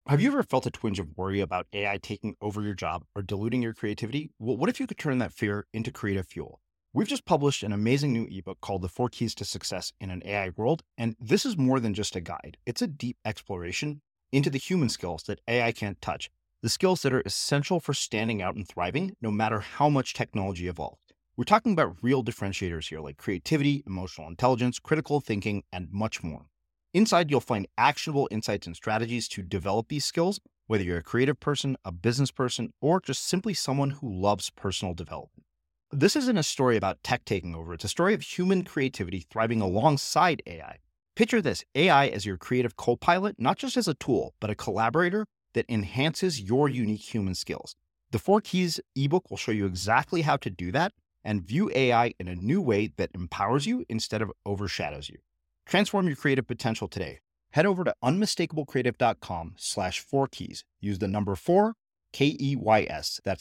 Have you ever felt a twinge of worry about AI taking over your job or diluting your creativity? Well, what if you could turn that fear into creative fuel? We've just published an amazing new ebook called The Four Keys to Success in an AI World, and this is more than just a guide. It's a deep exploration into the human skills that AI can't touch, the skills that are essential for standing out and thriving, no matter how much technology evolves. We're talking about real differentiators here, like creativity, emotional intelligence, critical thinking, and much more. Inside, you'll find actionable insights and strategies to develop these skills, whether you're a creative person, a business person, or just simply someone who loves personal development. This isn't a story about tech taking over. It's a story of human creativity thriving alongside AI. Picture this, AI as your creative co-pilot, not just as a tool, but a collaborator that enhances your unique human skills. The Four Keys ebook will show you exactly how to do that and view AI in a new way that empowers you instead of overshadows you. Transform your creative potential today. Head over to unmistakablecreative.com/4keys. Use the number 4, KEYS. That's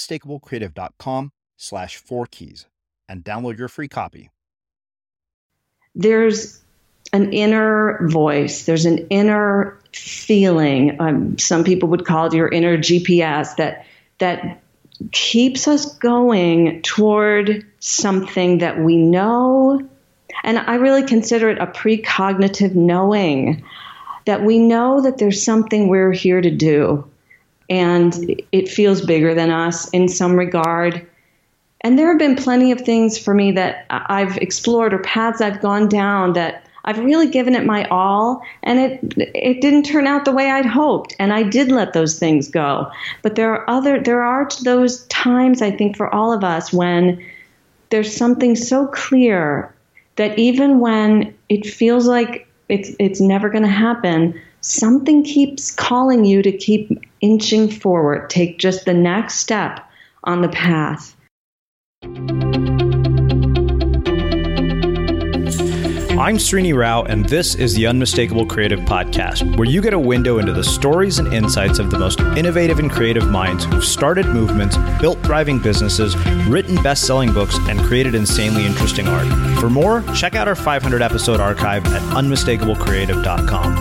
unmistakablecreative.com/4keys and download your free copy. There's an inner voice. There's an inner feeling. Some people would call it your inner GPS that keeps us going toward something that we know. And I really consider it a precognitive knowing that we know that there's something we're here to do. And it feels bigger than us in some regard. And there have been plenty of things for me that I've explored or paths I've gone down that I've really given it my all. And it didn't turn out the way I'd hoped. And I did let those things go. But there are those times, I think, for all of us when there's something so clear that even when it feels like it's never going to happen, something keeps calling you to keep inching forward. Take just the next step on the path. I'm Srini Rao, and this is the Unmistakable Creative Podcast, where you get a window into the stories and insights of the most innovative and creative minds who've started movements, built thriving businesses, written best-selling books, and created insanely interesting art. For more, check out our 500-episode archive at unmistakablecreative.com.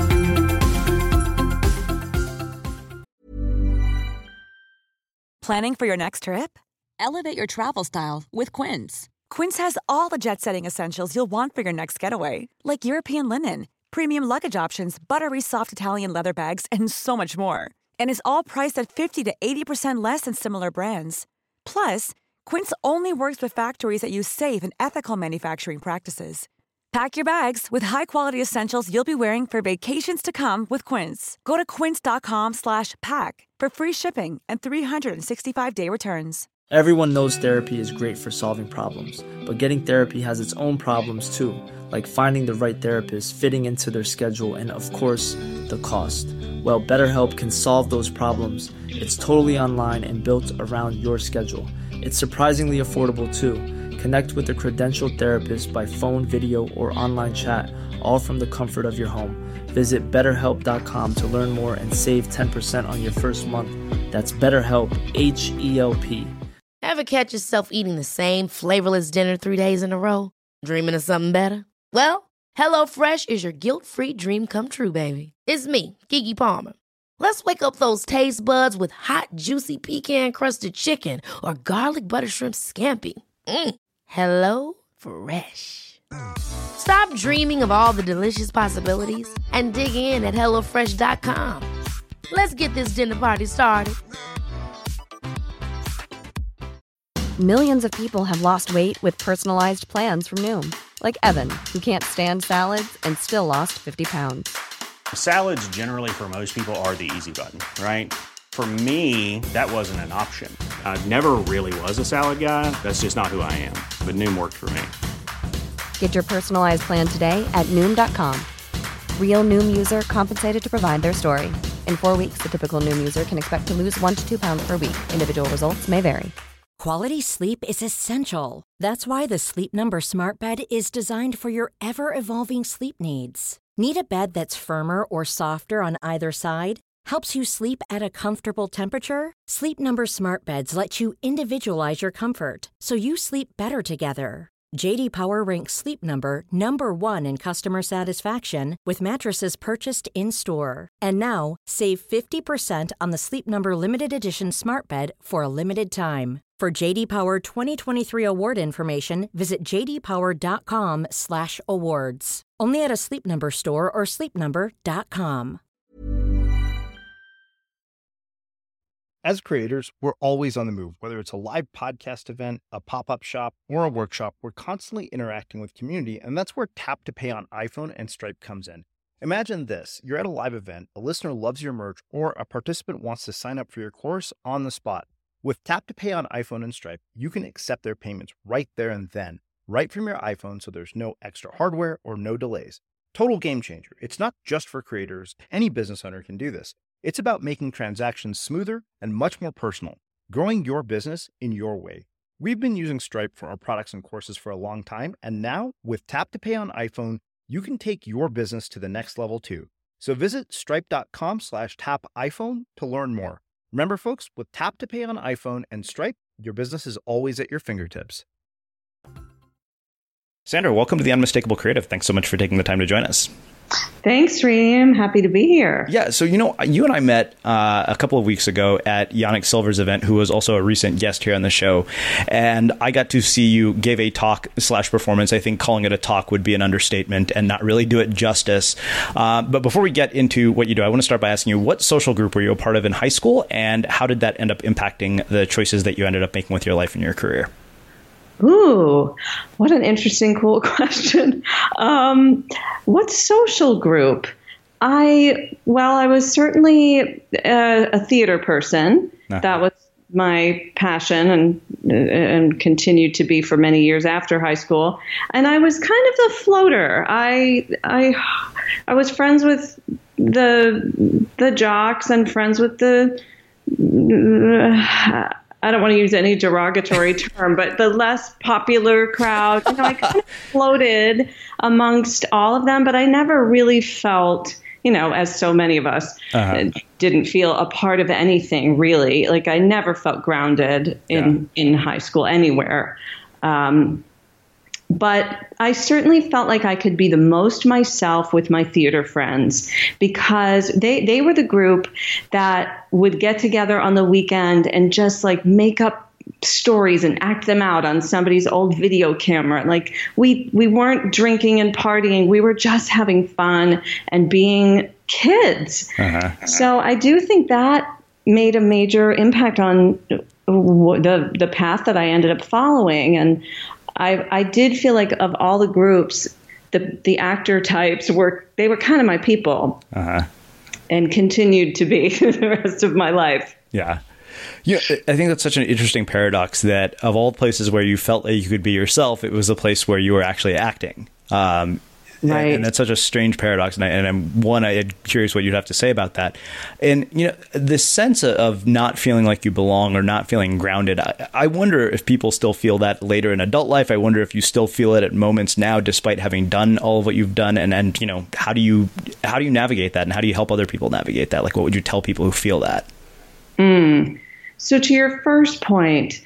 Planning for your next trip? Elevate your travel style with Quince. Quince has all the jet-setting essentials you'll want for your next getaway, like European linen, premium luggage options, buttery soft Italian leather bags, and so much more. And is all priced at 50 to 80% less than similar brands. Plus, Quince only works with factories that use safe and ethical manufacturing practices. Pack your bags with high-quality essentials you'll be wearing for vacations to come with Quince. Go to quince.com/pack for free shipping and 365-day returns. Everyone knows therapy is great for solving problems, but getting therapy has its own problems too, like finding the right therapist, fitting into their schedule, and of course, the cost. Well, BetterHelp can solve those problems. It's totally online and built around your schedule. It's surprisingly affordable too. Connect with a credentialed therapist by phone, video, or online chat, all from the comfort of your home. Visit BetterHelp.com to learn more and save 10% on your first month. That's BetterHelp, H-E-L-P. Ever catch yourself eating the same flavorless dinner 3 days in a row? Dreaming of something better? Well, HelloFresh is your guilt-free dream come true, baby. It's me, Keke Palmer. Let's wake up those taste buds with hot, juicy pecan-crusted chicken or garlic butter shrimp scampi. Hello Fresh. Stop dreaming of all the delicious possibilities and dig in at HelloFresh.com. Let's get this dinner party started. Millions of people have lost weight with personalized plans from Noom. Like Evan, who can't stand salads and still lost 50 pounds. Salads generally for most people are the easy button, right? For me, that wasn't an option. I never really was a salad guy. That's just not who I am. But Noom worked for me. Get your personalized plan today at Noom.com. Real Noom user compensated to provide their story. In 4 weeks, the typical Noom user can expect to lose 1 to 2 pounds per week. Individual results may vary. Quality sleep is essential. That's why the Sleep Number Smart Bed is designed for your ever-evolving sleep needs. Need a bed that's firmer or softer on either side? Helps you sleep at a comfortable temperature? Sleep Number Smart Beds let you individualize your comfort, so you sleep better together. JD Power ranks Sleep Number number 1 in customer satisfaction with mattresses purchased in-store. And now, save 50% on the Sleep Number Limited Edition Smart Bed for a limited time. For JD Power 2023 award information, visit jdpower.com/awards. Only at a Sleep Number store or sleepnumber.com. As creators, we're always on the move. Whether it's a live podcast event, a pop-up shop, or a workshop, we're constantly interacting with community, and that's where Tap to Pay on iPhone and Stripe comes in. Imagine this. You're at a live event, a listener loves your merch, or a participant wants to sign up for your course on the spot. With Tap to Pay on iPhone and Stripe, you can accept their payments right there and then, right from your iPhone, so there's no extra hardware or no delays. Total game changer. It's not just for creators. Any business owner can do this. It's about making transactions smoother and much more personal, growing your business in your way. We've been using Stripe for our products and courses for a long time, and now with Tap to Pay on iPhone, you can take your business to the next level too. So visit stripe.com/tapiphone to learn more. Remember, folks, with Tap to Pay on iPhone and Stripe, your business is always at your fingertips. Sandra, welcome to The Unmistakable Creative. Thanks so much for taking the time to join us. Thanks, Srini. I'm happy to be here. Yeah, so you and I met a couple of weeks ago at Yannick Silver's event, who was also a recent guest here on the show. And I got to see you give a talk/performance. I think calling it a talk would be an understatement and not really do it justice. But before we get into what you do, I want to start by asking you, what social group were you a part of in high school, and how did that end up impacting the choices that you ended up making with your life and your career? Ooh, what an interesting, cool question. What social group? I was certainly a theater person. Uh-huh. That was my passion and continued to be for many years after high school. And I was kind of the floater. I was friends with the jocks and friends with the I don't want to use any derogatory term, but the less popular crowd. I kind of floated amongst all of them, but I never really felt, as so many of us, didn't feel a part of anything, really. Like, I never felt grounded in high school anywhere. But I certainly felt like I could be the most myself with my theater friends, because they were the group that would get together on the weekend and just like make up stories and act them out on somebody's old video camera. Like we weren't drinking and partying. We were just having fun and being kids. Uh-huh. So I do think that made a major impact on the path that I ended up following. And I did feel like of all the groups, the actor types were kind of my people, and continued to be the rest of my life. Yeah. Yeah, I think that's such an interesting paradox that of all places where you felt like you could be yourself, it was a place where you were actually acting. Right. And that's such a strange paradox. And I'm curious what you'd have to say about that. And, this sense of not feeling like you belong or not feeling grounded, I wonder if people still feel that later in adult life. I wonder if you still feel it at moments now, despite having done all of what you've done. And how do you navigate that? And how do you help other people navigate that? Like, what would you tell people who feel that? So to your first point,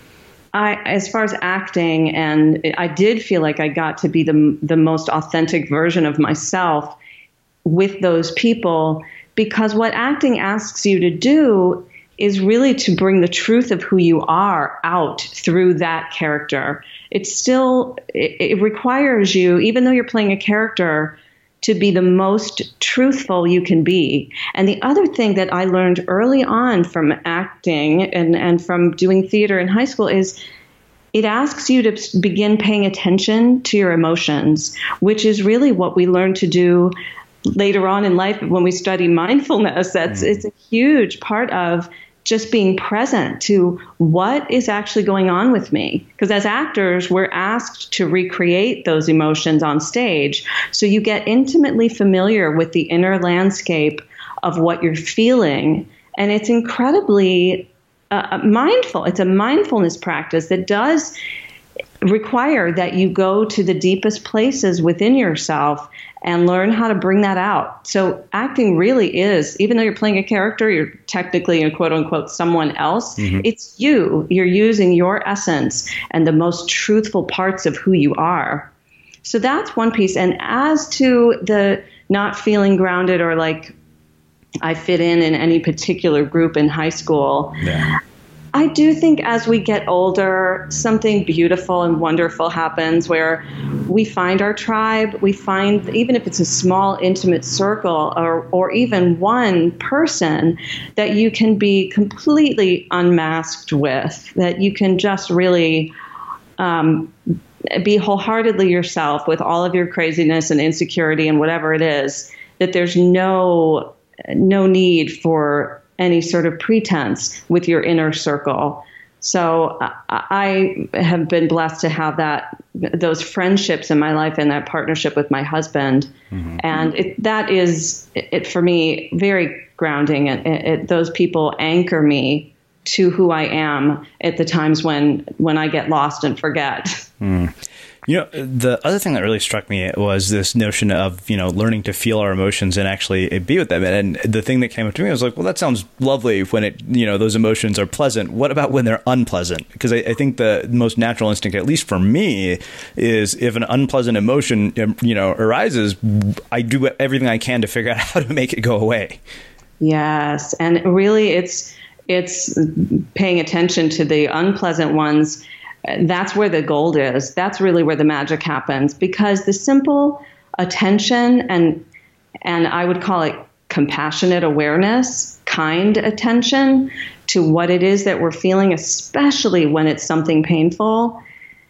as far as acting, and I did feel like I got to be the most authentic version of myself with those people, because what acting asks you to do is really to bring the truth of who you are out through that character. It requires you, even though you're playing a character, to be the most truthful you can be. And the other thing that I learned early on from acting and from doing theater in high school is it asks you to begin paying attention to your emotions, which is really what we learn to do later on in life when we study mindfulness. It's a huge part of just being present to what is actually going on with me. Because as actors, we're asked to recreate those emotions on stage. So you get intimately familiar with the inner landscape of what you're feeling. And it's incredibly mindful. It's a mindfulness practice that does require that you go to the deepest places within yourself and learn how to bring that out. So acting really is, even though you're playing a character, you're technically a quote unquote someone else. It's you. You're using your essence and the most truthful parts of who you are. So that's one piece. And as to the not feeling grounded or like I fit in any particular group in high school, I do think as we get older, something beautiful and wonderful happens where we find our tribe. We find, even if it's a small, intimate circle or even one person that you can be completely unmasked with, that you can just really be wholeheartedly yourself with all of your craziness and insecurity and whatever it is, that there's no need for any sort of pretense with your inner circle. So I have been blessed to have those friendships in my life and that partnership with my husband. And that is for me, very grounding. Those people anchor me to who I am at the times when I get lost and forget. You know, the other thing that really struck me was this notion of, learning to feel our emotions and actually be with them. And the thing that came up to me, I was like, well, that sounds lovely when those emotions are pleasant. What about when they're unpleasant? Because I think the most natural instinct, at least for me, is if an unpleasant emotion, arises, I do everything I can to figure out how to make it go away. Yes. And really it's paying attention to the unpleasant ones. That's where the gold is. That's really where the magic happens, because the simple attention and I would call it compassionate awareness, kind attention to what it is that we're feeling, especially when it's something painful.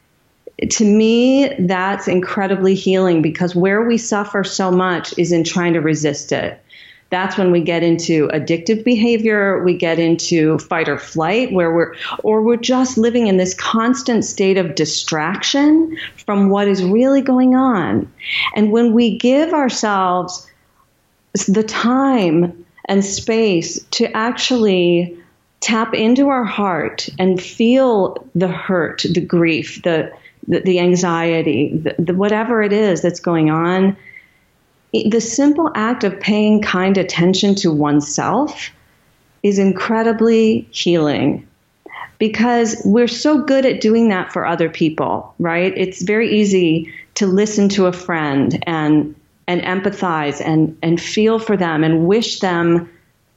To me, that's incredibly healing, because where we suffer so much is in trying to resist it. That's when we get into addictive behavior. We get into fight or flight, where we're just living in this constant state of distraction from what is really going on. And when we give ourselves the time and space to actually tap into our heart and feel the hurt, the grief, the anxiety, the whatever it is that's going on, the simple act of paying kind attention to oneself is incredibly healing, because we're so good at doing that for other people, right? It's very easy to listen to a friend and empathize and feel for them and wish them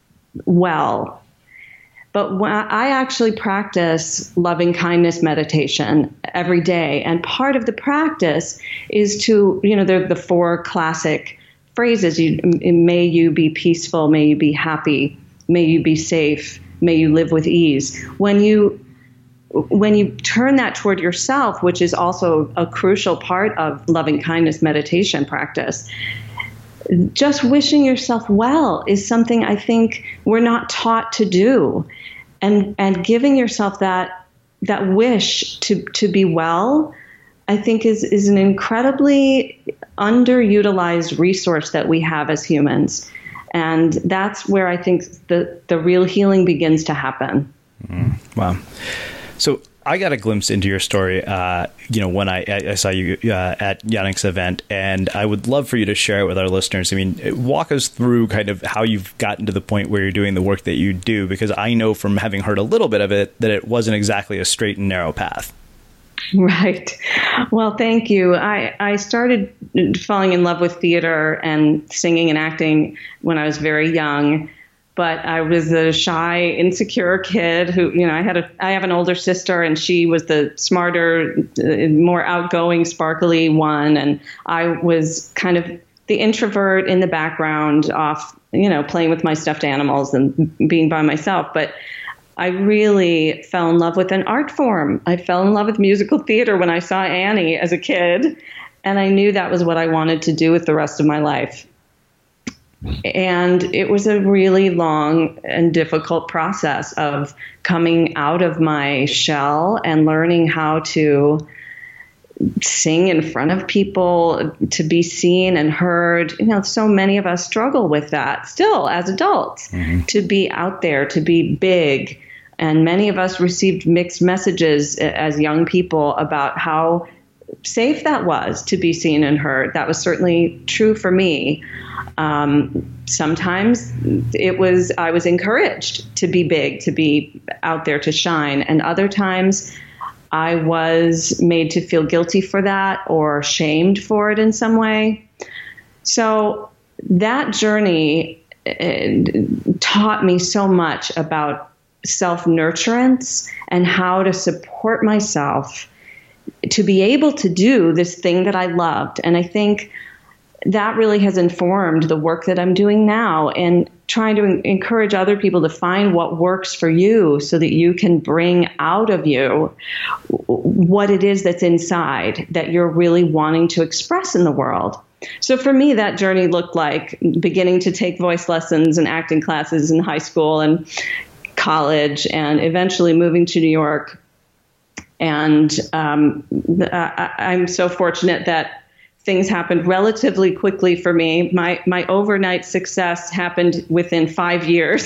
well. But when I actually practice loving kindness meditation every day, and part of the practice is to, there are the 4 classic phrases. May you be peaceful, may you be happy, may you be safe, may you live with ease. When you turn that toward yourself, which is also a crucial part of loving kindness meditation practice, just wishing yourself well is something I think we're not taught to do. And giving yourself that wish to be well, I think is an incredibly underutilized resource that we have as humans. And that's where I think the real healing begins to happen. Wow. So I got a glimpse into your story, when I saw you at Yannick's event, and I would love for you to share it with our listeners. I mean, walk us through kind of how you've gotten to the point where you're doing the work that you do, because I know from having heard a little bit of it that it wasn't exactly a straight and narrow path. Right. Well, thank you. I started falling in love with theater and singing and acting when I was very young. But I was a shy, insecure kid who, I have an older sister, and she was the smarter, more outgoing, sparkly one. And I was kind of the introvert in the background off, playing with my stuffed animals and being by myself. But I really fell in love with an art form. I fell in love with musical theater when I saw Annie as a kid. And I knew that was what I wanted to do with the rest of my life. And it was a really long and difficult process of coming out of my shell and learning how to sing in front of people, to be seen and heard. So many of us struggle with that still as adults, to be out there, to be big. And many of us received mixed messages as young people about how safe that was to be seen and heard. That was certainly true for me. Sometimes I was encouraged to be big, to be out there, to shine. And other times I was made to feel guilty for that or shamed for it in some way. So that journey taught me so much about self-nurturance and how to support myself to be able to do this thing that I loved. And I think that really has informed the work that I'm doing now and trying to encourage other people to find what works for you so that you can bring out of you what it is that's inside that you're really wanting to express in the world. So for me, that journey looked like beginning to take voice lessons and acting classes in high school and college, and eventually moving to New York. And I'm so fortunate that things happened relatively quickly for me. My overnight success happened within 5 years.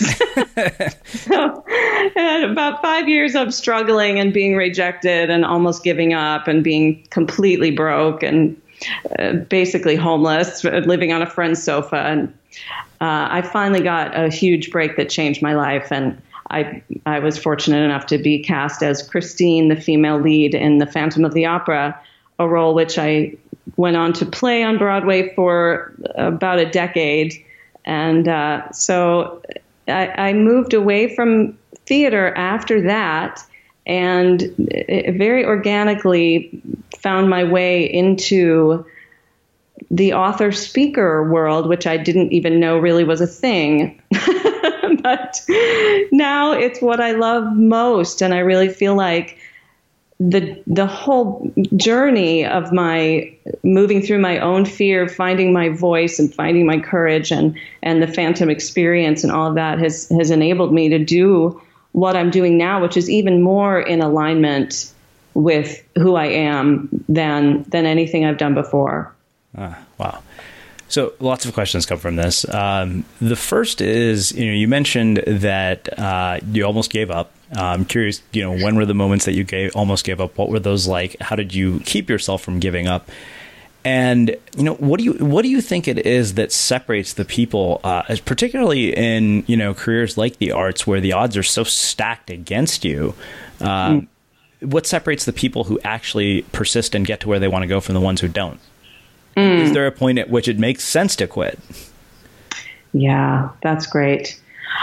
So I had about 5 years of struggling and being rejected and almost giving up and being completely broke and basically homeless, living on a friend's sofa. And I finally got a huge break that changed my life. And I was fortunate enough to be cast as Christine, the female lead in The Phantom of the Opera, a role which I went on to play on Broadway for about a decade. And so I moved away from theater after that and very organically found my way into the author-speaker world, which I didn't even know really was a thing. But now it's what I love most. And I really feel like the whole journey of my moving through my own fear, finding my voice and finding my courage and the Phantom experience and all of that has enabled me to do what I'm doing now, which is even more in alignment with who I am than anything I've done before. Wow. So lots of questions come from this. The first is, you mentioned that you almost gave up. I'm curious, when were the moments that you almost gave up? What were those like? How did you keep yourself from giving up? And, what do you think it is that separates the people, particularly in, careers like the arts where the odds are so stacked against you? What separates the people who actually persist and get to where they want to go from the ones who don't? Is there a point at which it makes sense to quit? Yeah, that's great.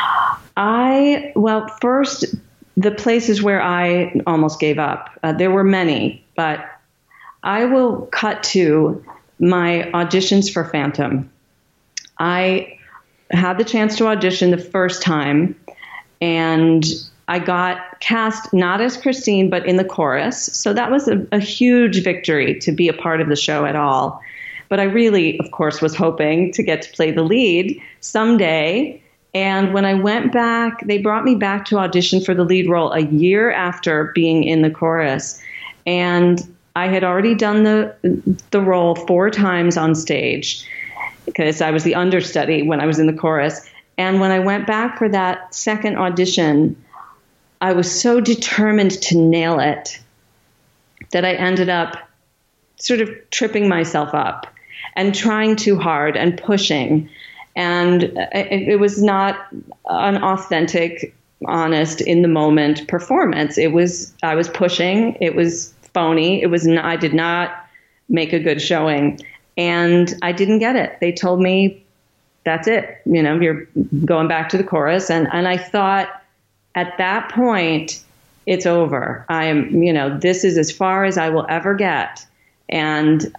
First, the places where I almost gave up, there were many, but I will cut to my auditions for Phantom. I had the chance to audition the first time, and I got cast not as Christine, but in the chorus. So that was a huge victory to be a part of the show at all. But I really, of course, was hoping to get to play the lead someday. And when I went back, they brought me back to audition for the lead role a year after being in the chorus. And I had already done the role 4 times on stage because I was the understudy when I was in the chorus. And when I went back for that second audition, I was so determined to nail it that I ended up sort of tripping myself up and trying too hard and pushing. And it was not an authentic, honest, in the moment performance. I was pushing. It was phony. I did not make a good showing, and I didn't get it. They told me, that's it. You're going back to the chorus. And I thought at that point, it's over. This is as far as I will ever get. And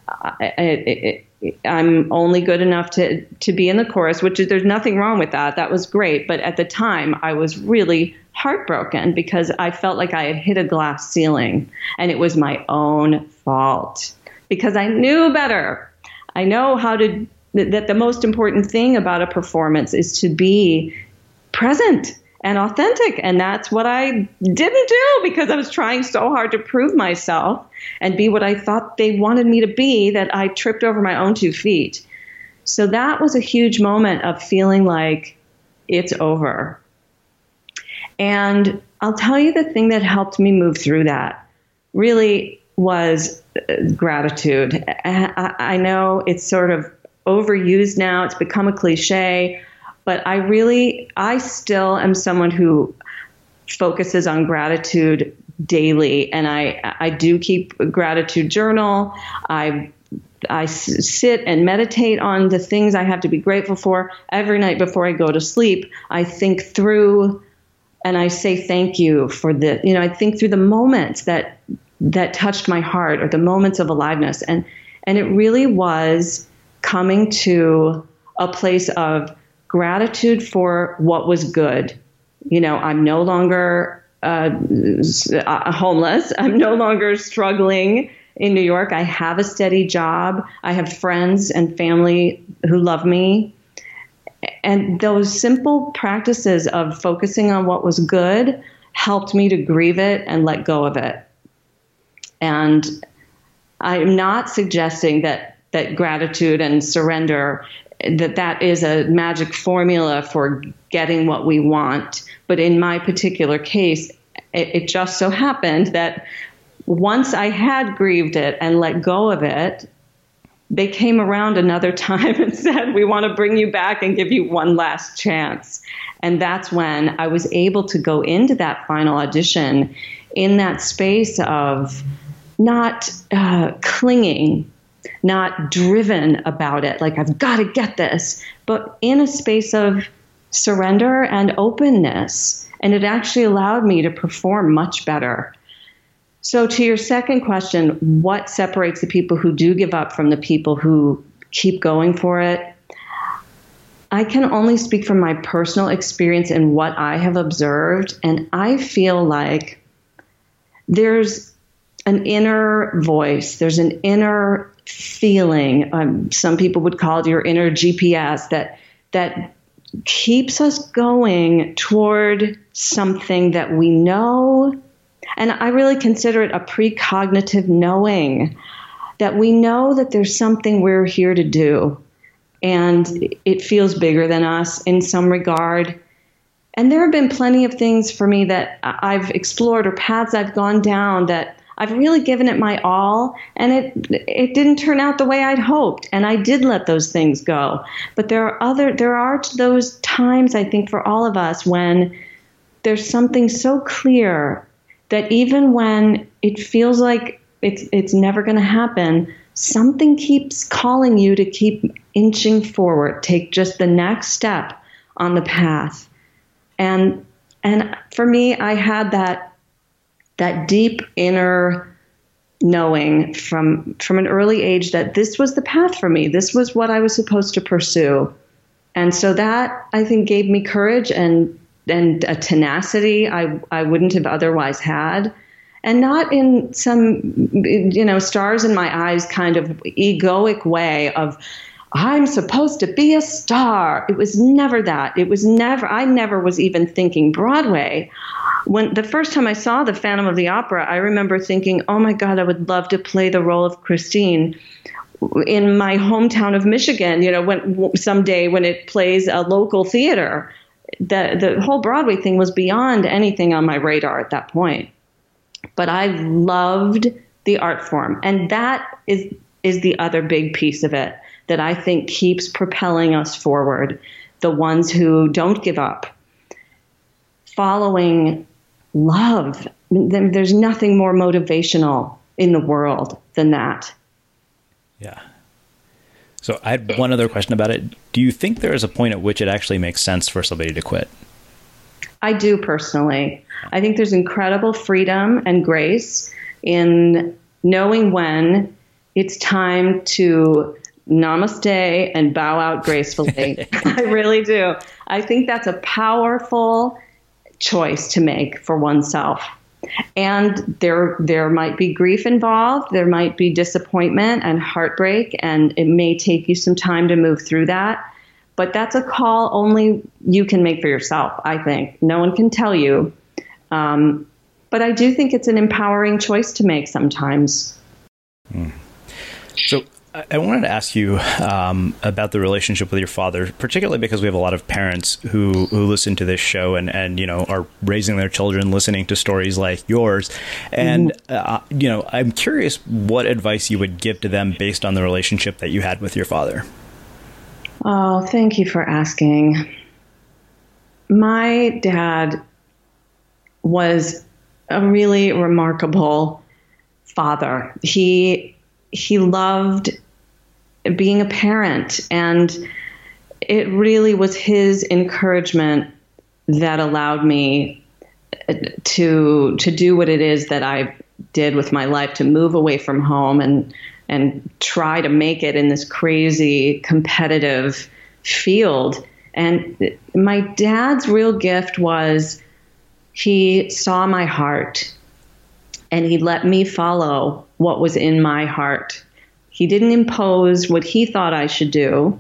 I'm only good enough to be in the chorus, which is, there's nothing wrong with that. That was great. But at the time, I was really heartbroken because I felt like I had hit a glass ceiling, and it was my own fault because I knew better. I know that the most important thing about a performance is to be present and authentic. And that's what I didn't do because I was trying so hard to prove myself and be what I thought they wanted me to be, that I tripped over my own 2 feet. So that was a huge moment of feeling like it's over. And I'll tell you the thing that helped me move through that really was gratitude. I know it's sort of overused now. It's become a cliche, but I still am someone who focuses on gratitude daily. And I do keep a gratitude journal. I sit and meditate on the things I have to be grateful for. Every night before I go to sleep, I think through and I say thank you for the, I think through the moments that touched my heart, or the moments of aliveness. And it really was coming to a place of gratitude for what was good. I'm no longer homeless. I'm no longer struggling in New York. I have a steady job. I have friends and family who love me. And those simple practices of focusing on what was good helped me to grieve it and let go of it. And I'm not suggesting that gratitude and surrender, that is a magic formula for getting what we want. But in my particular case, it just so happened that once I had grieved it and let go of it, they came around another time and said, we want to bring you back and give you one last chance. And that's when I was able to go into that final audition in that space of not clinging, not driven about it, like I've got to get this, but in a space of surrender and openness. And it actually allowed me to perform much better. So to your second question, what separates the people who do give up from the people who keep going for it? I can only speak from my personal experience and what I have observed. And I feel like there's an inner voice, there's an inner feeling. Some people would call it your inner GPS that keeps us going toward something that we know. And I really consider it a precognitive knowing, that we know that there's something we're here to do. And it feels bigger than us in some regard. And there have been plenty of things for me that I've explored, or paths I've gone down, that I've really given it my all, and it didn't turn out the way I'd hoped. And I did let those things go. But there are those times, I think, for all of us when there's something so clear that even when it feels like it's never going to happen, something keeps calling you to keep inching forward, take just the next step on the path. And for me, I had that deep inner knowing from an early age that this was the path for me. This was what I was supposed to pursue. And so that, I think, gave me courage and a tenacity I wouldn't have otherwise had. And not in some, stars in my eyes kind of egoic way of, I'm supposed to be a star. It was never that. I never was even thinking Broadway. When the first time I saw The Phantom of the Opera, I remember thinking, oh my God, I would love to play the role of Christine in my hometown of Michigan, when someday when it plays a local theater. The whole Broadway thing was beyond anything on my radar at that point. But I loved the art form. And that is the other big piece of it that I think keeps propelling us forward. The ones who don't give up. Following love. There's nothing more motivational in the world than that. Yeah. So I had one other question about it. Do you think there is a point at which it actually makes sense for somebody to quit? I do personally. I think there's incredible freedom and grace in knowing when it's time to namaste and bow out gracefully. I really do. I think that's a powerful choice to make for oneself. And there might be grief involved. There might be disappointment and heartbreak, and it may take you some time to move through that. But that's a call only you can make for yourself, I think. No one can tell you. But I do think it's an empowering choice to make sometimes. So I wanted to ask you about the relationship with your father, particularly because we have a lot of parents who listen to this show and are raising their children listening to stories like yours. And, I'm curious what advice you would give to them based on the relationship that you had with your father. Oh, thank you for asking. My dad was a really remarkable father. He loved being a parent, and it really was his encouragement that allowed me to do what it is that I did with my life, to move away from home and try to make it in this crazy competitive field. And my dad's real gift was he saw my heart and he let me follow what was in my heart. He didn't impose what he thought I should do.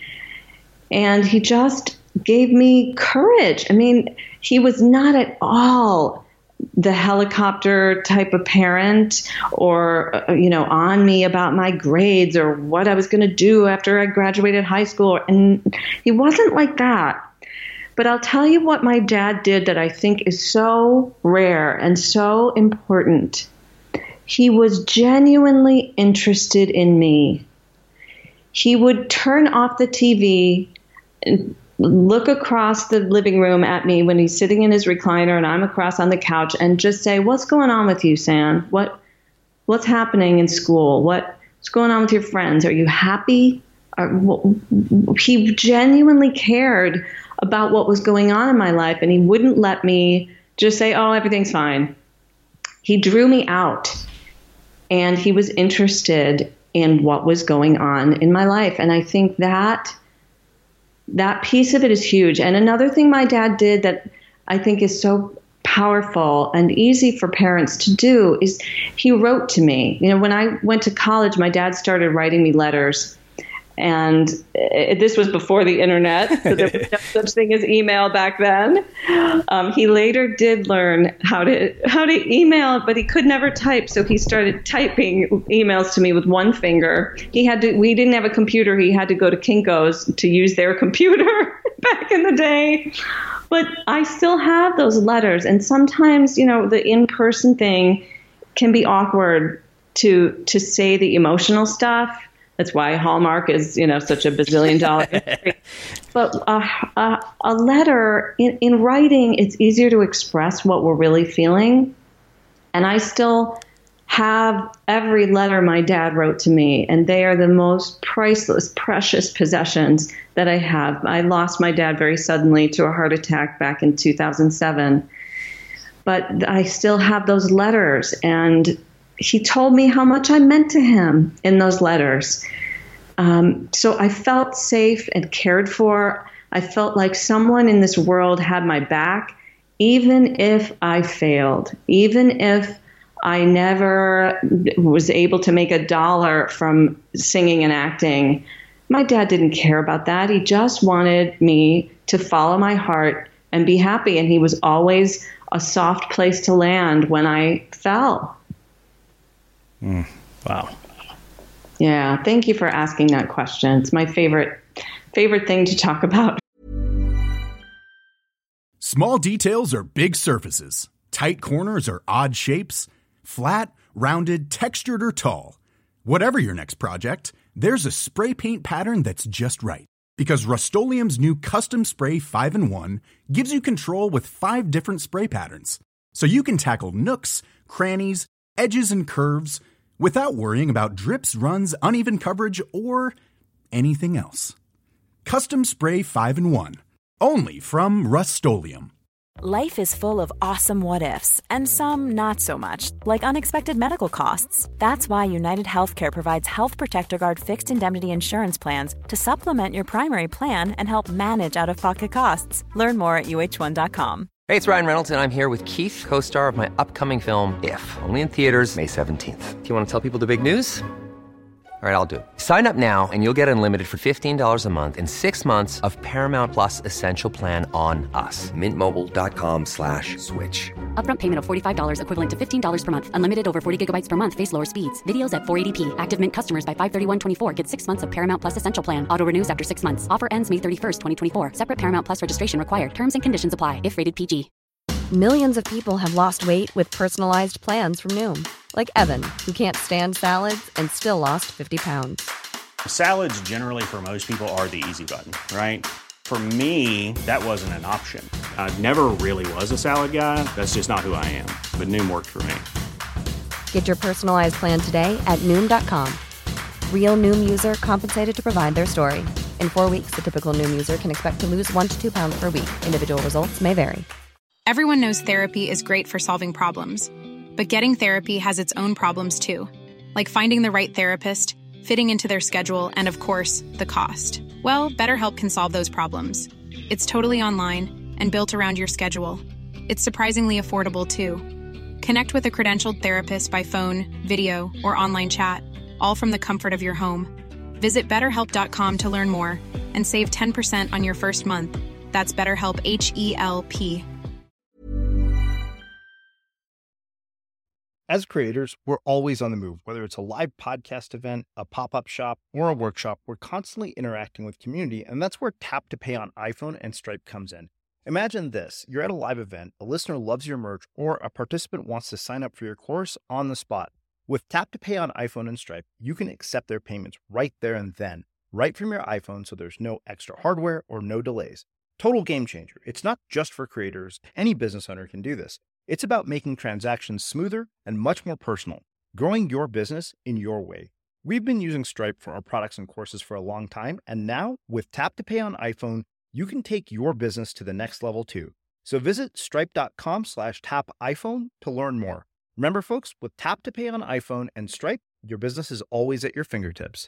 And he just gave me courage. I mean, he was not at all the helicopter type of parent or, on me about my grades or what I was going to do after I graduated high school. And he wasn't like that. But I'll tell you what my dad did that I think is so rare and so important. He was genuinely interested in me. He would turn off the TV and look across the living room at me when he's sitting in his recliner and I'm across on the couch and just say, "What's going on with you, Sam? What's happening in school? What's going on with your friends? Are you happy?" He genuinely cared about what was going on in my life, and he wouldn't let me just say, "Oh, everything's fine." He drew me out, and he was interested in what was going on in my life. And I think that piece of it is huge. And another thing my dad did that I think is so powerful and easy for parents to do is he wrote to me. When I went to college, my dad started writing me letters. And this was before the internet, so there was no such thing as email back then. He later did learn how to email, but he could never type, so he started typing emails to me with one finger. We didn't have a computer. He had to go to Kinko's to use their computer back in the day. But I still have those letters, and sometimes, the in-person thing can be awkward to say the emotional stuff. That's why Hallmark is, such a bazillion-dollar industry. But a letter, in writing, it's easier to express what we're really feeling. And I still have every letter my dad wrote to me, and they are the most priceless, precious possessions that I have. I lost my dad very suddenly to a heart attack back in 2007. But I still have those letters, and he told me how much I meant to him in those letters. So I felt safe and cared for. I felt like someone in this world had my back, even if I failed, even if I never was able to make $1 from singing and acting. My dad didn't care about that. He just wanted me to follow my heart and be happy. And he was always a soft place to land when I fell. Wow. Yeah. Thank you for asking that question. It's my favorite thing to talk about. Small details are big surfaces. Tight corners are odd shapes. Flat, rounded, textured, or tall. Whatever your next project, there's a spray paint pattern that's just right. Because Rust-Oleum's new Custom Spray 5-in-1 gives you control with 5 different spray patterns. So you can tackle nooks, crannies, edges, and curves without worrying about drips, runs, uneven coverage, or anything else. Custom Spray 5-in-1. Only from Rust-Oleum. Life is full of awesome what-ifs, and some not so much, like unexpected medical costs. That's why United Healthcare provides Health Protector Guard fixed indemnity insurance plans to supplement your primary plan and help manage out-of-pocket costs. Learn more at UH1.com. Hey, it's Ryan Reynolds, and I'm here with Keith, co-star of my upcoming film, If, only in theaters May 17th. Do you want to tell people the big news? All right, I'll do it. Sign up now and you'll get unlimited for $15 a month and 6 months of Paramount Plus Essential Plan on us. MintMobile.com/switch. Upfront payment of $45 equivalent to $15 per month. Unlimited over 40 gigabytes per month. Face lower speeds. Videos at 480p. Active Mint customers by 531.24 get 6 months of Paramount Plus Essential Plan. Auto renews after 6 months. Offer ends May 31st, 2024. Separate Paramount Plus registration required. Terms and conditions apply if rated PG. Millions of people have lost weight with personalized plans from Noom. Like Evan, who can't stand salads and still lost 50 pounds. Salads generally for most people are the easy button, right? For me, that wasn't an option. I never really was a salad guy. That's just not who I am. But Noom worked for me. Get your personalized plan today at Noom.com. Real Noom user compensated to provide their story. In 4 weeks, the typical Noom user can expect to lose 1 to 2 pounds per week. Individual results may vary. Everyone knows therapy is great for solving problems. But getting therapy has its own problems too. Like finding the right therapist, fitting into their schedule, and of course, the cost. Well, BetterHelp can solve those problems. It's totally online and built around your schedule. It's surprisingly affordable too. Connect with a credentialed therapist by phone, video, or online chat, all from the comfort of your home. Visit BetterHelp.com to learn more and save 10% on your first month. That's BetterHelp, H-E-L-P. As creators, we're always on the move. Whether it's a live podcast event, a pop-up shop, or a workshop, we're constantly interacting with community, and that's where Tap to Pay on iPhone and Stripe comes in. Imagine this. You're at a live event, a listener loves your merch, or a participant wants to sign up for your course on the spot. With Tap to Pay on iPhone and Stripe, you can accept their payments right there and then, right from your iPhone, so there's no extra hardware or no delays. Total game changer. It's not just for creators. Any business owner can do this. It's about making transactions smoother and much more personal, growing your business in your way. We've been using Stripe for our products and courses for a long time, and now with Tap to Pay on iPhone, you can take your business to the next level too. So visit stripe.com/tapiphone to learn more. Remember, folks, with Tap to Pay on iPhone and Stripe, your business is always at your fingertips.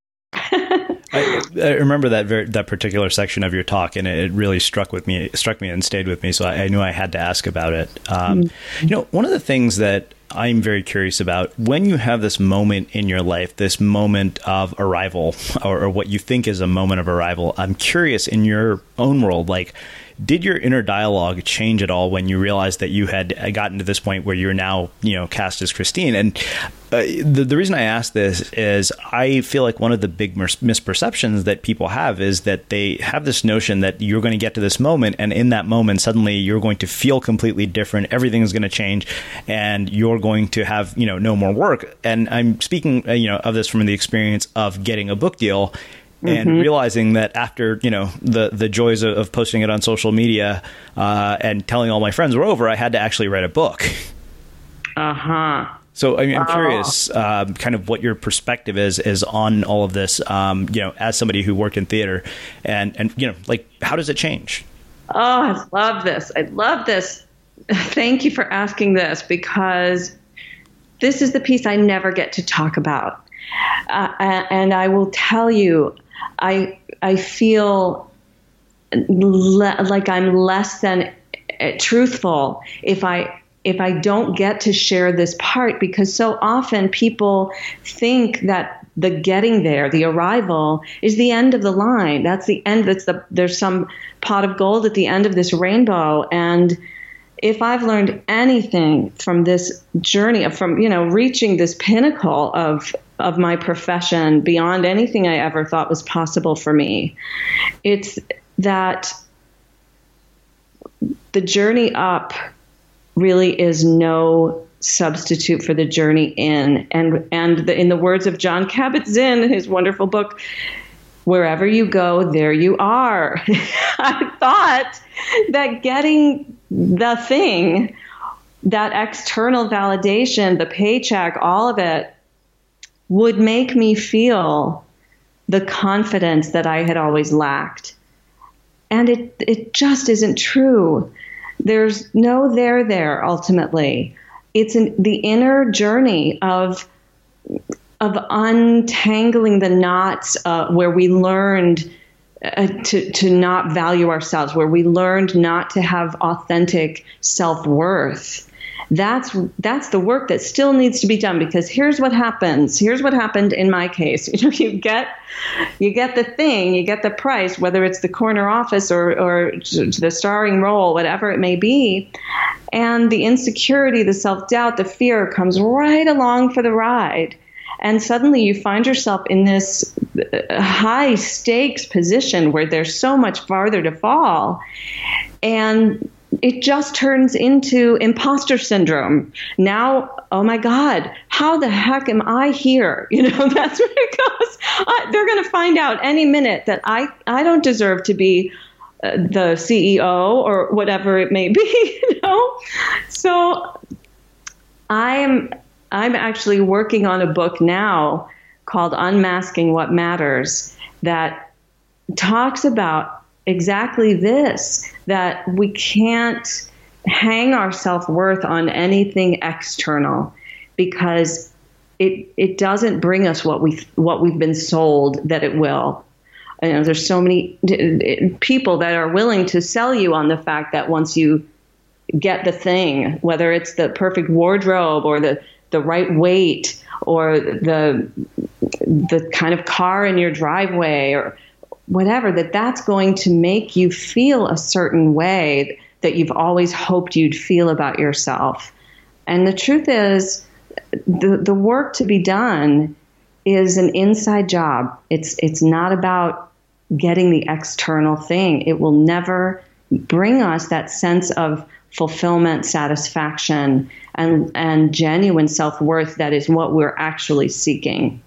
I remember that particular section of your talk, and it really struck me and stayed with me. So I knew I had to ask about it. One of the things that I'm very curious about, when you have this moment in your life, this moment of arrival, or what you think is a moment of arrival, I'm curious, in your own world, like, did your inner dialogue change at all when you realized that you had gotten to this point where you're now, cast as Christine? And the reason I ask this is I feel like one of the big misperceptions that people have is that they have this notion that you're going to get to this moment, and in that moment, suddenly you're going to feel completely different. Everything is going to change, and you're going to have, no more work. And I'm speaking, of this from the experience of getting a book deal. And realizing that after, the joys of posting it on social media and telling all my friends were over, I had to actually write a book. So I'm curious, kind of what your perspective is on all of this, as somebody who worked in theater, and how does it change? Oh, I love this. Thank you for asking this, because this is the piece I never get to talk about. And I will tell you, I feel like I'm less than truthful if I don't get to share this part, because so often people think that the getting there, the arrival, is the end of the line. That's the end. There's some pot of gold at the end of this rainbow. And if I've learned anything from this journey, from reaching this pinnacle of my profession beyond anything I ever thought was possible for me, it's that the journey up really is no substitute for the journey in. And in the words of Jon Kabat-Zinn, in his wonderful book, wherever you go, there you are. I thought that getting the thing, that external validation, the paycheck, all of it, would make me feel the confidence that I had always lacked. And it just isn't true. There's no there ultimately. It's the inner journey of untangling the knots where we learned to not value ourselves, where we learned not to have authentic self-worth. That's the work that still needs to be done, because here's what happens. Here's what happened in my case. You get the thing, you get the price, whether it's the corner office or the starring role, whatever it may be. And the insecurity, the self-doubt, the fear comes right along for the ride. And suddenly you find yourself in this high stakes position where there's so much farther to fall. And it just turns into imposter syndrome. Now, oh my God, how the heck am I here? That's where it goes. They're going to find out any minute that I don't deserve to be the CEO or whatever it may be, So I'm actually working on a book now called Unmasking What Matters that talks about exactly this, that we can't hang our self-worth on anything external because it doesn't bring us what we've been sold that it will. There's so many people that are willing to sell you on the fact that once you get the thing, whether it's the perfect wardrobe or the right weight or the kind of car in your driveway or whatever, that's going to make you feel a certain way that you've always hoped you'd feel about yourself. And the truth is, the work to be done is an inside job. It's not about getting the external thing. It will never bring us that sense of fulfillment, satisfaction, and genuine self-worth that is what we're actually seeking.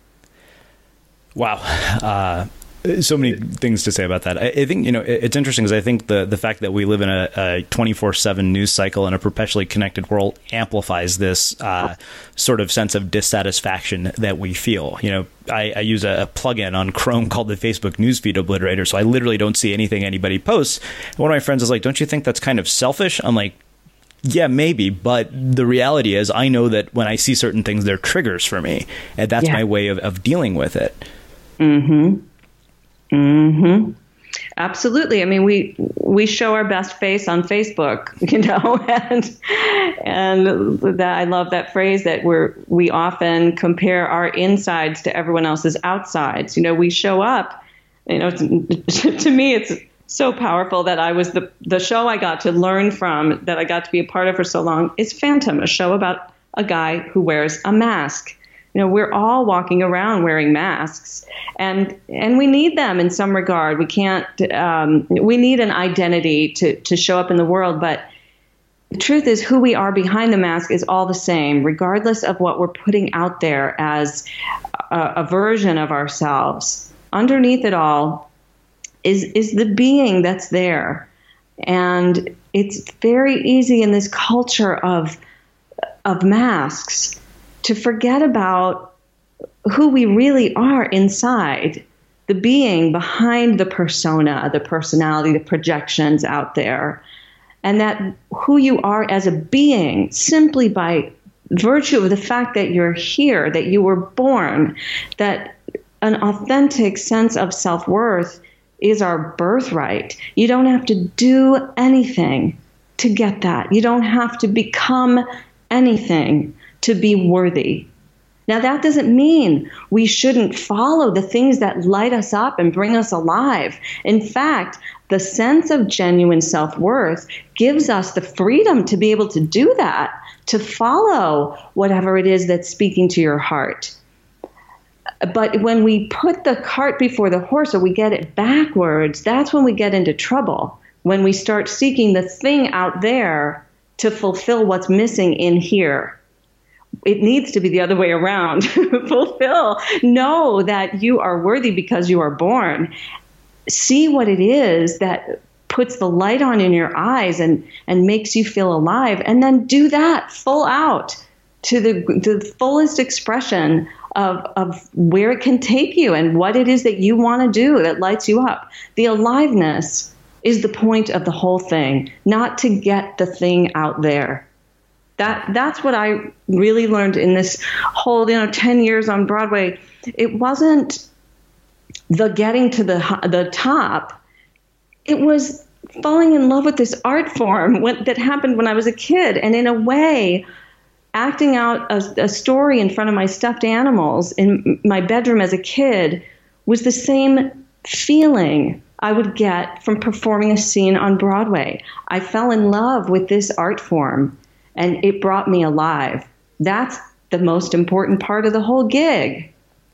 Wow. So many things to say about that. I think, it's interesting because I think the fact that we live in a 24/7 news cycle and a perpetually connected world amplifies this sort of sense of dissatisfaction that we feel. I use a plugin on Chrome called the Facebook Newsfeed Obliterator, so I literally don't see anything anybody posts. One of my friends is like, don't you think that's kind of selfish? I'm like, yeah, maybe. But the reality is I know that when I see certain things, they're triggers for me. And that's my way of dealing with it. Mm-hmm. Mm-hmm. Absolutely. I mean, we show our best face on Facebook, and that I love that phrase that we often compare our insides to everyone else's outsides. We show up. To me, it's so powerful that I was the show I got to learn from, that I got to be a part of for so long, is Phantom, a show about a guy who wears a mask. We're all walking around wearing masks, and we need them in some regard. We can't. We need an identity to show up in the world, but the truth is, who we are behind the mask is all the same, regardless of what we're putting out there as a version of ourselves. Underneath it all is the being that's there, and it's very easy in this culture of masks to forget about who we really are inside, the being behind the persona, the personality, the projections out there, and that who you are as a being simply by virtue of the fact that you're here, that you were born, that an authentic sense of self-worth is our birthright. You don't have to do anything to get that. You don't have to become anything to be worthy. Now, that doesn't mean we shouldn't follow the things that light us up and bring us alive. In fact, the sense of genuine self-worth gives us the freedom to be able to do that, to follow whatever it is that's speaking to your heart. But when we put the cart before the horse, or we get it backwards, that's when we get into trouble. When we start seeking the thing out there to fulfill what's missing in here. It needs to be the other way around. Fulfill. Know that you are worthy because you are born. See what it is that puts the light on in your eyes and makes you feel alive. And then do that full out to the fullest expression of where it can take you and what it is that you want to do that lights you up. The aliveness is the point of the whole thing, not to get the thing out there. That's what I really learned in this whole, 10 years on Broadway. It wasn't the getting to the top. It was falling in love with this art form that happened when I was a kid. And in a way, acting out a story in front of my stuffed animals in my bedroom as a kid was the same feeling I would get from performing a scene on Broadway. I fell in love with this art form, and it brought me alive. That's the most important part of the whole gig.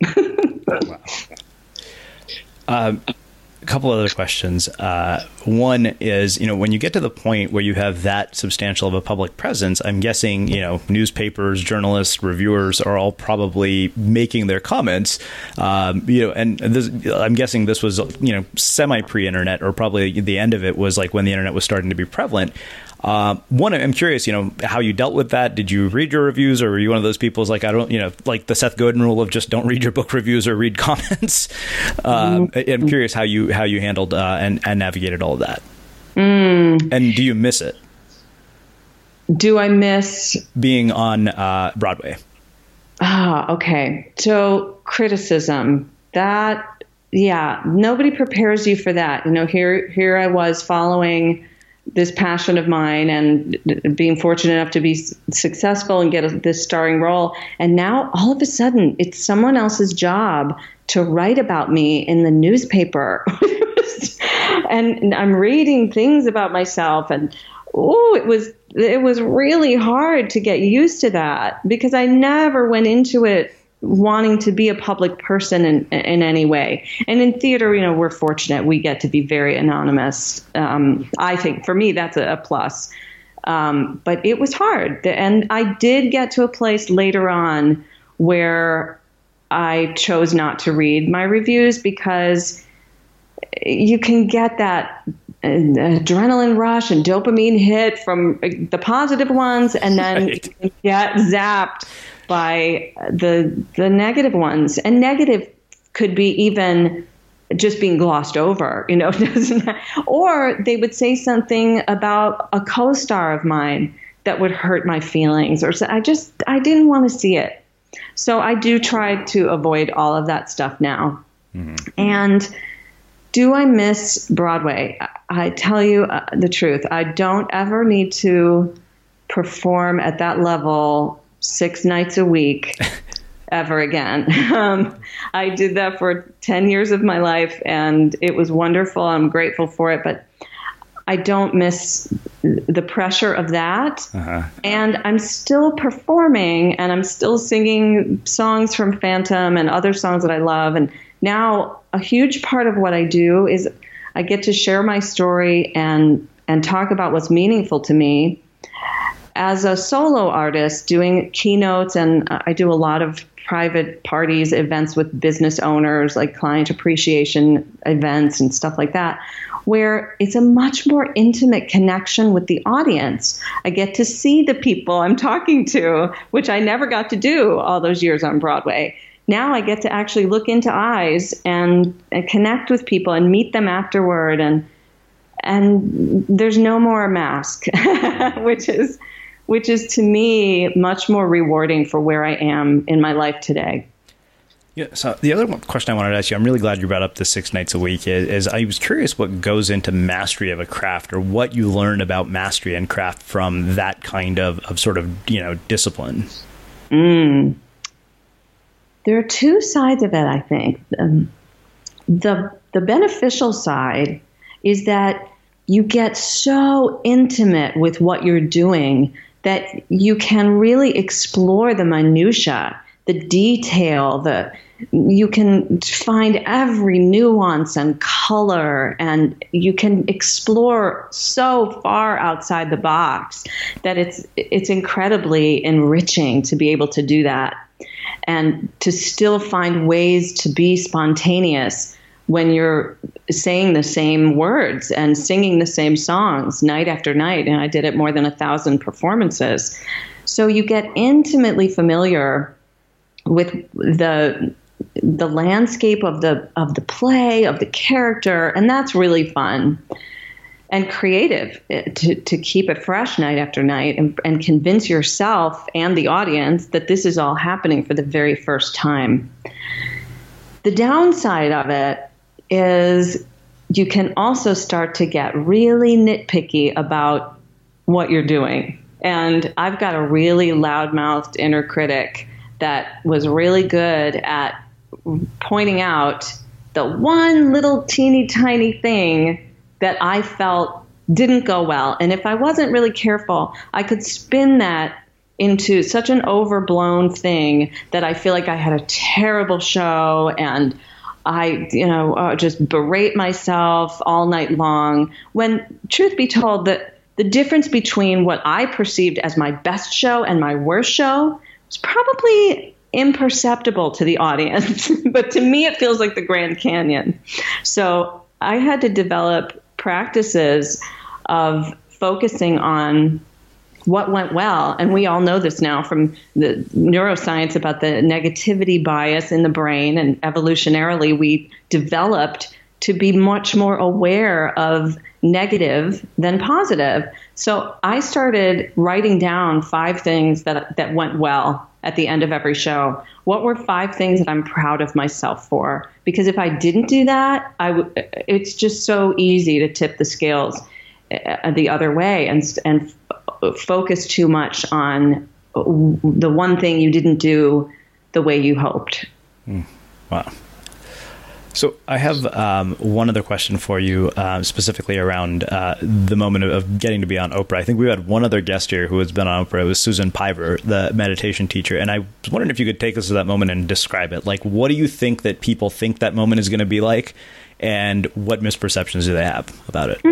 A couple other questions. One is, when you get to the point where you have that substantial of a public presence, I'm guessing, newspapers, journalists, reviewers are all probably making their comments. And this, I'm guessing this was, semi pre-internet, or probably the end of it was like when the internet was starting to be prevalent. One, I'm curious, how you dealt with that. Did you read your reviews, or were you one of those people who's like, I don't, like the Seth Godin rule of just don't read your book reviews or read comments? I'm curious how you handled and navigated all of that. And do you miss it? Do I miss being on Broadway? Okay. So criticism, nobody prepares you for that. Here I was following this passion of mine and being fortunate enough to be successful and get this starring role. And now all of a sudden it's someone else's job to write about me in the newspaper. And I'm reading things about myself, and it was really hard to get used to that, because I never went into it wanting to be a public person in any way. And in theater, we're fortunate. We get to be very anonymous. I think for me, that's a plus. But it was hard. And I did get to a place later on where I chose not to read my reviews, because you can get that adrenaline rush and dopamine hit from the positive ones, and then you get zapped by the negative ones. And negative could be even just being glossed over, or they would say something about a co-star of mine that would hurt my feelings, or I didn't want to see it. So I do try to avoid all of that stuff now. Mm-hmm. And do I miss Broadway? I tell you the truth. I don't ever need to perform at that level 6 nights a week ever again. I did that for 10 years of my life, and it was wonderful. I'm grateful for it, but I don't miss the pressure of that. Uh-huh. And I'm still performing, and I'm still singing songs from Phantom and other songs that I love. And now a huge part of what I do is I get to share my story and talk about what's meaningful to me. As a solo artist, doing keynotes, and I do a lot of private parties, events with business owners, like client appreciation events and stuff like that, where it's a much more intimate connection with the audience. I get to see the people I'm talking to, which I never got to do all those years on Broadway. Now I get to actually look into eyes and connect with people and meet them afterward. And there's no more mask, which is to me much more rewarding for where I am in my life today. Yeah. So the other question I wanted to ask you, I'm really glad you brought up the 6 nights a week, is I was curious what goes into mastery of a craft, or what you learn about mastery and craft from that kind of sort of, discipline. There are two sides of it, I think. The beneficial side is that you get so intimate with what you're doing that you can really explore the minutia, the detail, you can find every nuance and color, and you can explore so far outside the box that it's incredibly enriching to be able to do that, and to still find ways to be spontaneous when you're saying the same words and singing the same songs night after night. And I did it more than 1,000 performances. So you get intimately familiar with the landscape of the play, of the character, and that's really fun and creative to keep it fresh night after night, and convince yourself and the audience that this is all happening for the very first time. The downside of it is you can also start to get really nitpicky about what you're doing. And I've got a really loudmouthed inner critic that was really good at pointing out the one little teeny tiny thing that I felt didn't go well. And if I wasn't really careful, I could spin that into such an overblown thing that I feel like I had a terrible show and I, just berate myself all night long. When, truth be told, that the difference between what I perceived as my best show and my worst show was probably imperceptible to the audience. But to me, it feels like the Grand Canyon. So I had to develop practices of focusing on what went well. And we all know this now from the neuroscience about the negativity bias in the brain. And evolutionarily, we developed to be much more aware of negative than positive. So I started writing down 5 things that went well at the end of every show. What were 5 things that I'm proud of myself for? Because if I didn't do that, it's just so easy to tip the scales the other way and focus too much on the one thing you didn't do the way you hoped. Wow. So I have one other question for you, specifically around the moment of getting to be on Oprah. I think we had one other guest here who has been on Oprah. It was Susan Piver, the meditation teacher. And I was wondering if you could take us to that moment and describe it. Like, what do you think that people think that moment is going to be like? And what misperceptions do they have about it?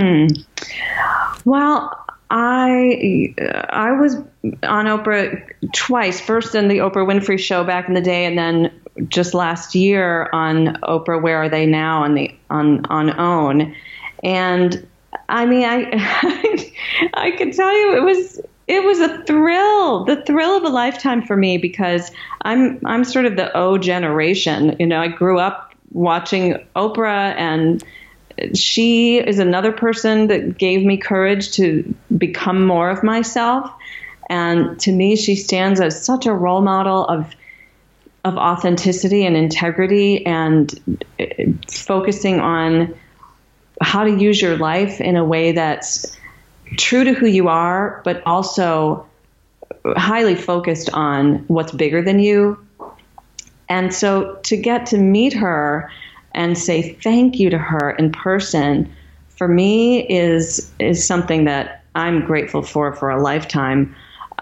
Well, I was on Oprah twice. First in the Oprah Winfrey Show back in the day, and then just last year on Oprah Where Are They Now on OWN. And I mean, I could tell you it was a thrill, the thrill of a lifetime for me, because I'm sort of the O generation. I grew up watching Oprah, and she is another person that gave me courage to become more of myself. And to me, she stands as such a role model of authenticity and integrity, and focusing on how to use your life in a way that's true to who you are, but also highly focused on what's bigger than you. And so to get to meet her and say thank you to her in person, for me is something that I'm grateful for a lifetime.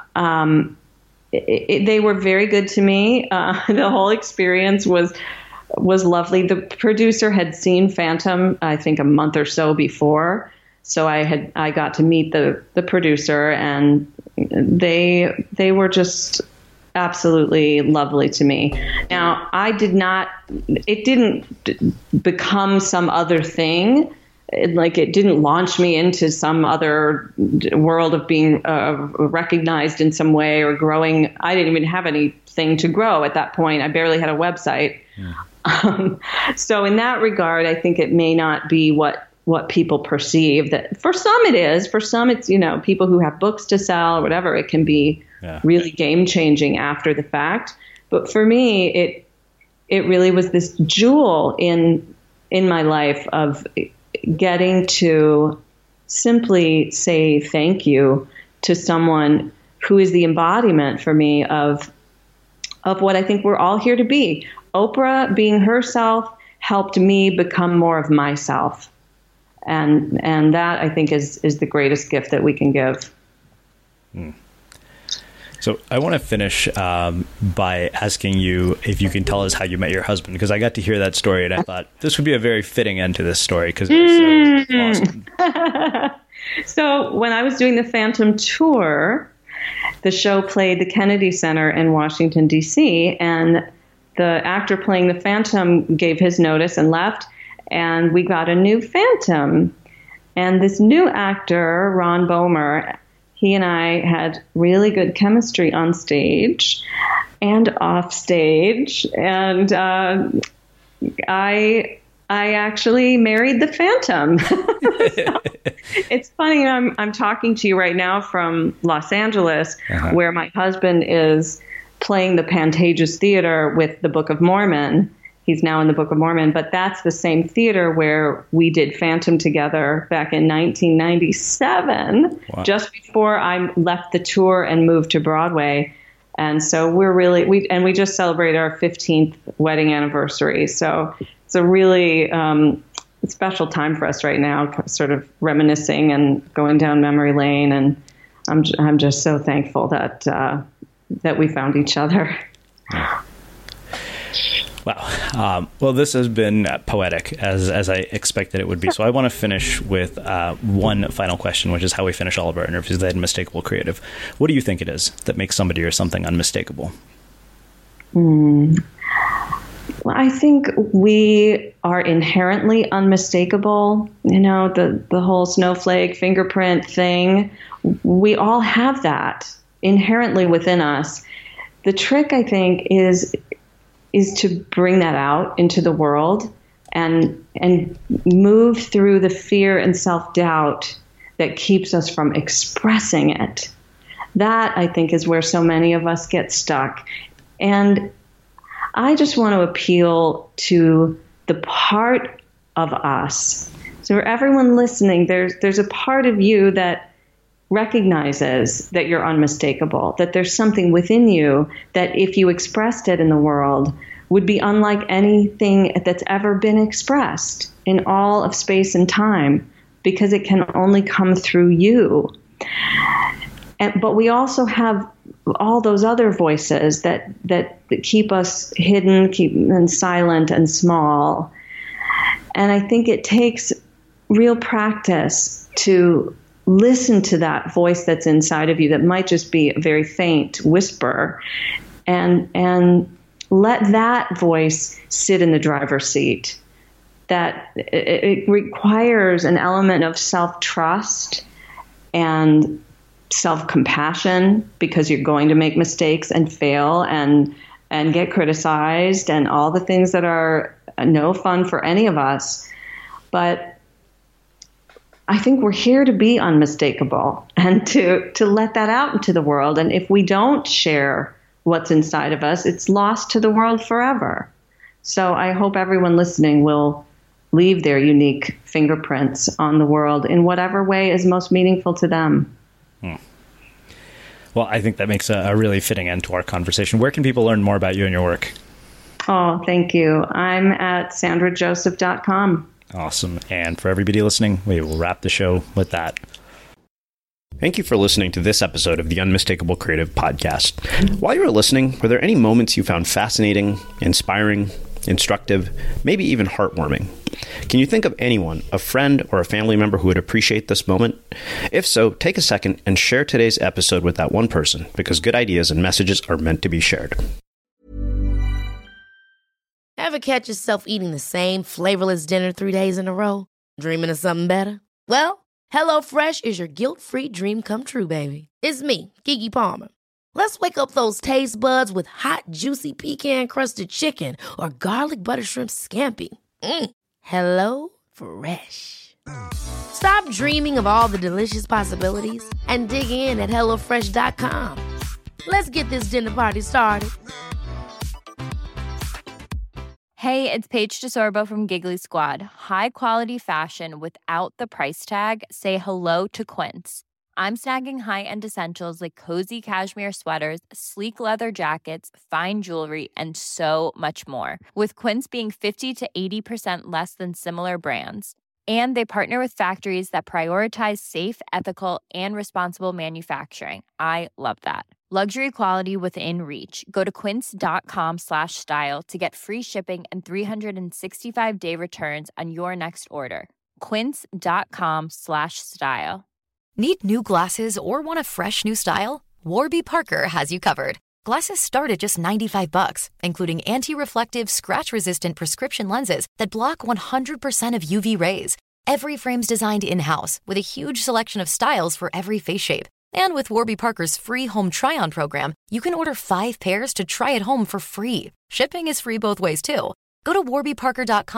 They were very good to me. The whole experience was lovely. The producer had seen Phantom, I think, a month or so before, so I got to meet the producer, and they were just absolutely lovely to me. Now, it didn't become some other thing. It didn't launch me into some other world of being recognized in some way or growing. I didn't even have anything to grow at that point. I barely had a website. Yeah. So in that regard, I think it may not be what people perceive. That for some it is. For some it's, people who have books to sell or whatever, it can be really game changing after the fact. But for me, it really was this jewel in my life of getting to simply say thank you to someone who is the embodiment for me of what I think we're all here to be. Oprah, being herself, helped me become more of myself. And that, I think, is the greatest gift that we can give. So I want to finish by asking you if you can tell us how you met your husband, because I got to hear that story and I thought this would be a very fitting end to this story because it was so awesome. So when I was doing the Phantom tour, the show played the Kennedy Center in Washington, D.C., and the actor playing the Phantom gave his notice and left, and we got a new Phantom. And this new actor, Ron Bomer, he and I had really good chemistry on stage and off stage. And I actually married the Phantom. So, it's funny, I'm talking to you right now from Los Angeles, where my husband is playing the Pantages Theater with the Book of Mormon. He's now in the Book of Mormon, but that's the same theater where we did Phantom together back in 1997, just before I left the tour and moved to Broadway. And so we just celebrated our 15th wedding anniversary. So It's a really special time for us right now, sort of reminiscing and going down memory lane. And I'm just so thankful that we found each other. Wow. Well, this has been poetic, as I expected it would be. So I want to finish with one final question, which is how we finish all of our interviews at Unmistakable Creative. What do you think it is that makes somebody or something unmistakable? Well, I think we are inherently unmistakable. You know, the whole snowflake fingerprint thing. We all have that inherently within us. The trick, I think, is to bring that out into the world and move through the fear and self-doubt that keeps us from expressing it. That, I think, is where so many of us get stuck. And I just want to appeal to the part of us. So for everyone listening, there's a part of you that recognizes that you're unmistakable, that there's something within you that if you expressed it in the world would be unlike anything that's ever been expressed in all of space and time, because it can only come through you. But we also have all those other voices that keep us hidden, and silent and small. And I think it takes real practice to listen to that voice that's inside of you that might just be a very faint whisper, and let that voice sit in the driver's seat. That it requires an element of self-trust and self-compassion, because you're going to make mistakes and fail and get criticized and all the things that are no fun for any of us. But I think we're here to be unmistakable and to let that out into the world. And if we don't share what's inside of us, it's lost to the world forever. So I hope everyone listening will leave their unique fingerprints on the world in whatever way is most meaningful to them. Well, I think that makes a really fitting end to our conversation. Where can people learn more about you and your work? Oh, thank you. I'm at sandrajoseph.com. Awesome. And for everybody listening, we will wrap the show with that. Thank you for listening to this episode of the Unmistakable Creative Podcast. While you were listening, were there any moments you found fascinating, inspiring, instructive, maybe even heartwarming? Can you think of anyone, a friend or a family member who would appreciate this moment? If so, take a second and share today's episode with that one person, because good ideas and messages are meant to be shared. Ever catch yourself eating the same flavorless dinner 3 days in a row? Dreaming of something better? Well, HelloFresh is your guilt-free dream come true, baby. It's me, Keke Palmer. Let's wake up those taste buds with hot, juicy pecan-crusted chicken or garlic butter shrimp scampi. Hello Fresh. Stop dreaming of all the delicious possibilities and dig in at HelloFresh.com. Let's get this dinner party started. Hey, it's Paige DeSorbo from Giggly Squad. High quality fashion without the price tag. Say hello to Quince. I'm snagging high-end essentials like cozy cashmere sweaters, sleek leather jackets, fine jewelry, and so much more. With Quince being 50 to 80% less than similar brands. And they partner with factories that prioritize safe, ethical, and responsible manufacturing. I love that. Luxury quality within reach. Go to quince.com/style to get free shipping and 365-day returns on your next order. Quince.com/style. Need new glasses or want a fresh new style? Warby Parker has you covered. Glasses start at just $95, including anti-reflective, scratch-resistant prescription lenses that block 100% of UV rays. Every frame's designed in-house with a huge selection of styles for every face shape. And with Warby Parker's free home try-on program, you can order 5 pairs to try at home for free. Shipping is free both ways, too. Go to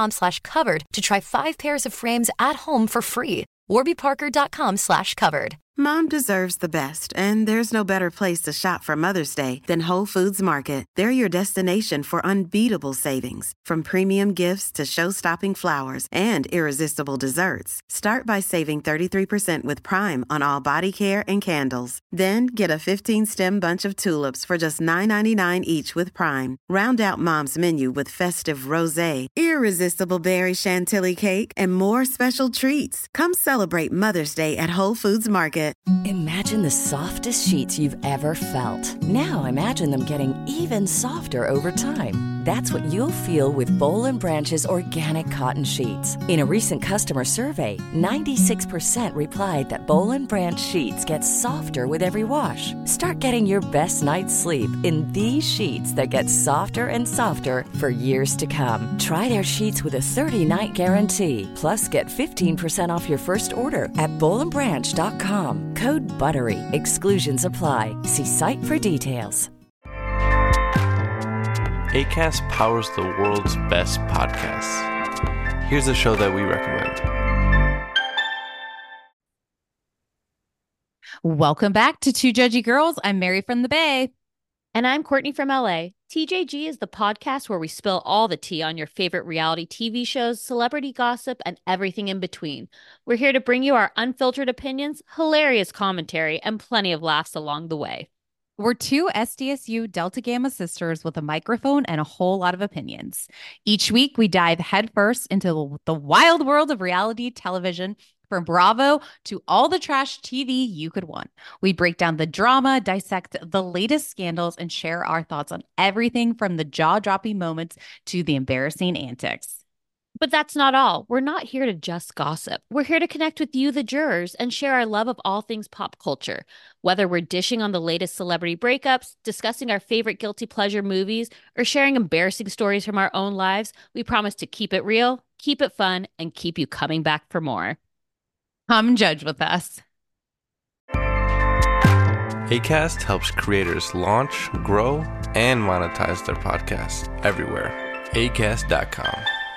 warbyparker.com/covered to try 5 pairs of frames at home for free. warbyparker.com/covered. Mom deserves the best, and there's no better place to shop for Mother's Day than Whole Foods Market. They're your destination for unbeatable savings, from premium gifts to show-stopping flowers and irresistible desserts. Start by saving 33% with Prime on all body care and candles. Then get a 15-stem bunch of tulips for just $9.99 each with Prime. Round out Mom's menu with festive rosé, irresistible berry chantilly cake, and more special treats. Come celebrate Mother's Day at Whole Foods Market. Imagine the softest sheets you've ever felt. Now imagine them getting even softer over time. That's what you'll feel with Boll & Branch's organic cotton sheets. In a recent customer survey, 96% replied that Boll & Branch sheets get softer with every wash. Start getting your best night's sleep in these sheets that get softer and softer for years to come. Try their sheets with a 30-night guarantee. Plus, get 15% off your first order at bollandbranch.com. Code BUTTERY. Exclusions apply. See site for details. Acast powers the world's best podcasts. Here's a show that we recommend. Welcome back to Two Judgy Girls. I'm Mary from the Bay. And I'm Courtney from LA. TJG is the podcast where we spill all the tea on your favorite reality TV shows, celebrity gossip, and everything in between. We're here to bring you our unfiltered opinions, hilarious commentary, and plenty of laughs along the way. We're two SDSU Delta Gamma sisters with a microphone and a whole lot of opinions. Each week, we dive headfirst into the wild world of reality television, from Bravo to all the trash TV you could want. We break down the drama, dissect the latest scandals, and share our thoughts on everything from the jaw-dropping moments to the embarrassing antics. But that's not all. We're not here to just gossip. We're here to connect with you, the jurors, and share our love of all things pop culture. Whether we're dishing on the latest celebrity breakups, discussing our favorite guilty pleasure movies, or sharing embarrassing stories from our own lives, we promise to keep it real, keep it fun, and keep you coming back for more. Come judge with us. Acast helps creators launch, grow, and monetize their podcasts everywhere. Acast.com.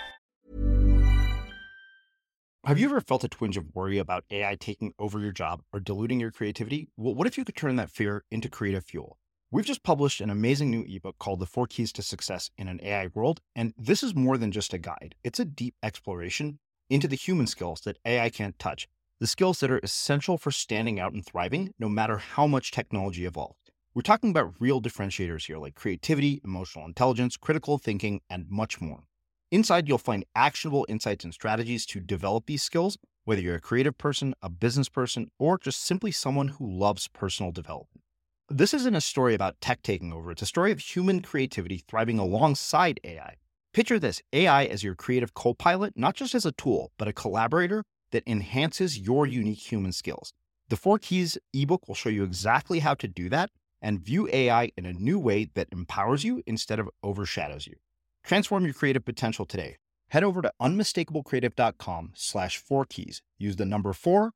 Have you ever felt a twinge of worry about AI taking over your job or diluting your creativity? Well, what if you could turn that fear into creative fuel? We've just published an amazing new ebook called The 4 Keys to Success in an AI World, and this is more than just a guide. It's a deep exploration into the human skills that AI can't touch, the skills that are essential for standing out and thriving, no matter how much technology evolves. We're talking about real differentiators here, like creativity, emotional intelligence, critical thinking, and much more. Inside, you'll find actionable insights and strategies to develop these skills, whether you're a creative person, a business person, or just simply someone who loves personal development. This isn't a story about tech taking over. It's a story of human creativity thriving alongside AI. Picture this, AI as your creative co-pilot, not just as a tool, but a collaborator that enhances your unique human skills. The 4 Keys ebook will show you exactly how to do that and view AI in a new way that empowers you instead of overshadows you. Transform your creative potential today. Head over to unmistakablecreative.com/4keys. Use the number 4,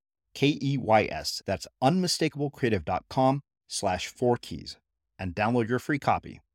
KEYS. That's unmistakablecreative.com/4keys and download your free copy.